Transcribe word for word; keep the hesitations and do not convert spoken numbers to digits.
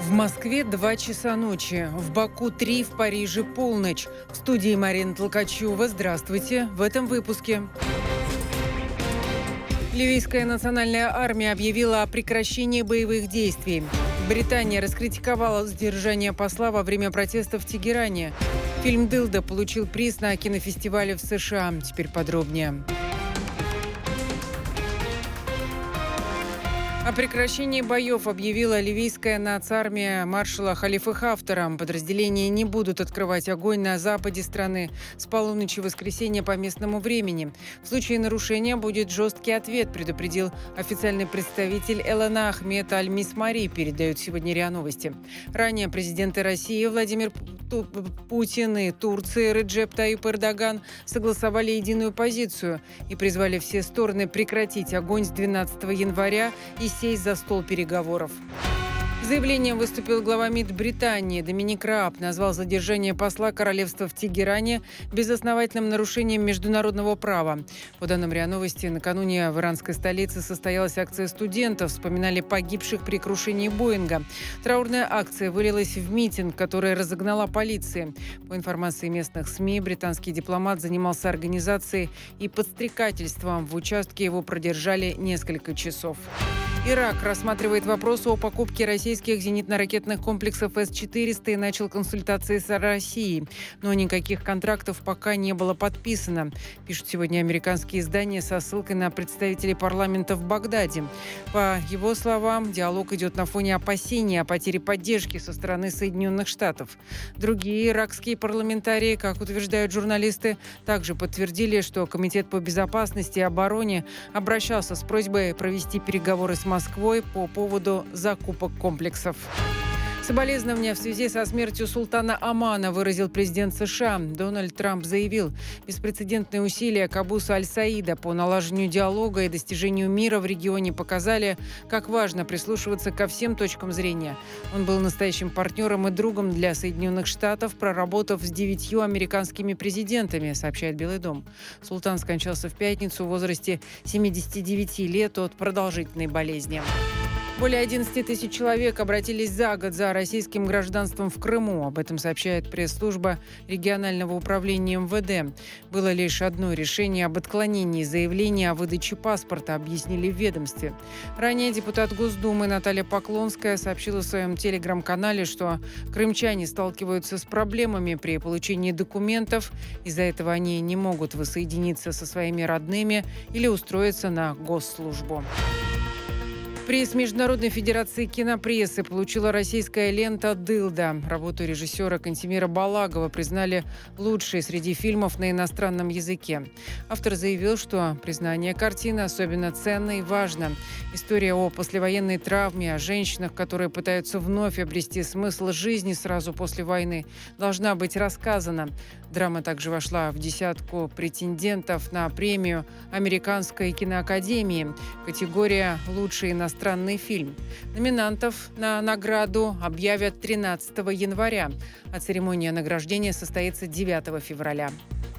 В Москве два часа ночи, в Баку три, в Париже полночь. В студии Марина Толкачева. Здравствуйте. В этом выпуске. Ливийская национальная армия объявила о прекращении боевых действий. Британия раскритиковала задержание посла во время протестов в Тегеране. Фильм «Дылда» получил приз на кинофестивале в США. Теперь подробнее. О прекращении боев объявила ливийская нацармия маршала Халифы Хафтара. Подразделения не будут открывать огонь на западе страны с полуночи воскресенья по местному времени. В случае нарушения будет жесткий ответ, предупредил официальный представитель Элена Ахмед Аль-Мисмари, передают сегодня РИА Новости. Ранее президенты России Владимир Путин и Турции Реджеп Таyyip Эрдоган согласовали единую позицию и призвали все стороны прекратить огонь с двенадцатого января и сесть за стол переговоров. С заявлением выступил глава МИД Британии Доминик Рааб, назвал задержание посла королевства в Тегеране безосновательным нарушением международного права. По данным РИА Новости, накануне в иранской столице состоялась акция студентов, вспоминали погибших при крушении Боинга. Траурная акция вылилась в митинг, который разогнала полиция. По информации местных СМИ, британский дипломат занимался организацией и подстрекательством. В участке его продержали несколько часов. Ирак рассматривает вопрос о покупке российских зенитно-ракетных комплексов С четыреста и начал консультации с Россией. Но никаких контрактов пока не было подписано, пишут сегодня американские издания со ссылкой на представителей парламента в Багдаде. По его словам, диалог идет на фоне опасений о потере поддержки со стороны Соединенных Штатов. Другие иракские парламентарии, как утверждают журналисты, также подтвердили, что Комитет по безопасности и обороне обращался с просьбой провести переговоры с Москвой по поводу закупок комплексов. Соболезнования в связи со смертью султана Омана выразил президент США. Дональд Трамп заявил, беспрецедентные усилия Кабуса Аль-Саида по налаживанию диалога и достижению мира в регионе показали, как важно прислушиваться ко всем точкам зрения. Он был настоящим партнером и другом для Соединенных Штатов, проработав с девятью американскими президентами, сообщает Белый дом. Султан скончался в пятницу в возрасте семидесяти девяти лет от продолжительной болезни. Более одиннадцати тысяч человек обратились за год за российским гражданством в Крыму. Об этом сообщает пресс-служба регионального управления эм вэ дэ. Было лишь одно решение об отклонении заявления о выдаче паспорта, объяснили в ведомстве. Ранее депутат Госдумы Наталья Поклонская сообщила в своем телеграм-канале, что крымчане сталкиваются с проблемами при получении документов. Из-за этого они не могут воссоединиться со своими родными или устроиться на госслужбу. Приз Международной федерации кинопрессы получила российская лента «Дылда». Работу режиссера Кантемира Балагова признали лучшей среди фильмов на иностранном языке. Автор заявил, что признание картины особенно ценно и важно. История о послевоенной травме, о женщинах, которые пытаются вновь обрести смысл жизни сразу после войны, должна быть рассказана. Драма также вошла в десятку претендентов на премию Американской киноакадемии. Категория «Лучший иностранный Странный фильм». Номинантов на награду объявят тринадцатого января, а церемония награждения состоится девятого февраля.